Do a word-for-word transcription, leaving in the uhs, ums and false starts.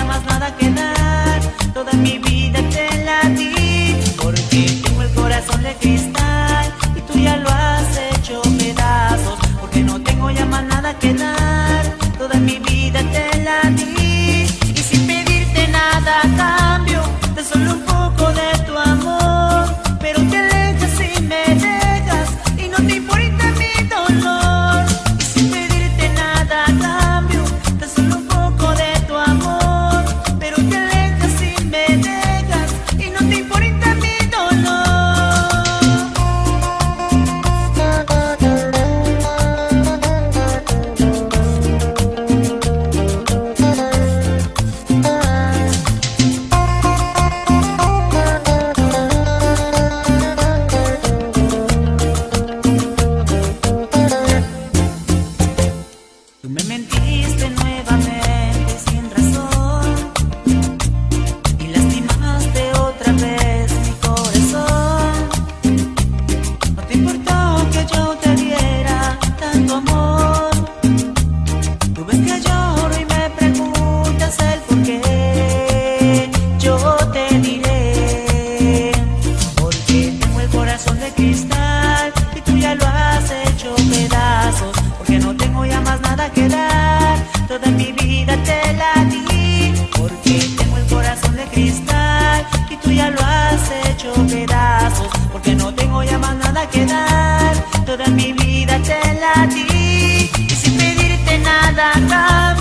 ya más nada que dar. Toda mi vida te la di, porque tengo el corazón de cristal y tú ya lo has hecho pedazos, porque no tengo ya más nada que dar. Toda mi vida te la di y sin pedirte nada a cambio, de solo un poco de tu amor, pero te alejas y me dejas y no te importa mi dolor. Y sin pedirte nada a cambio, de solo un poco de tu amor, pero te alejas y me dejas y no te importa mi Tú me mentiste nuevamente sin razón y lastimaste otra vez mi corazón. No te importó que yo te diera tanto amor. Tú ves que lloro y me preguntas el por qué. Yo te diré, porque tengo el corazón de cristal y tú ya lo has hecho pedazos, porque no tengo ya más nada que dar. Toda mi vida te la di, porque tengo el corazón de cristal y tú ya lo has hecho pedazos, porque no tengo ya más nada que dar. Toda mi vida te la di y sin pedirte nada a cambio,